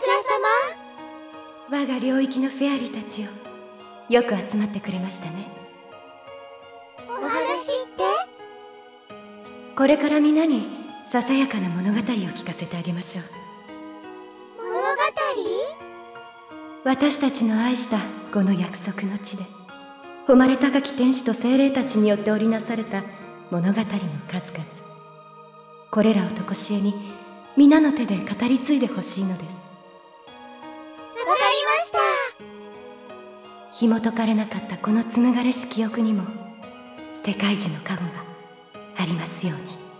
様。我が領域のフェアリーたちよ、よく集まってくれましたね。 お話って？ これから皆にささやかな物語を聞かせてあげましょう。 物語？ 私たちの愛したこの約束の地で、誉れ高き天使と精霊たちによって織りなされた物語の数々、これらをとこしえに皆の手で語り継いでほしいのです。 わかりました。 紐解かれなかったこの紡がれし記憶にも世界樹の加護がありますように。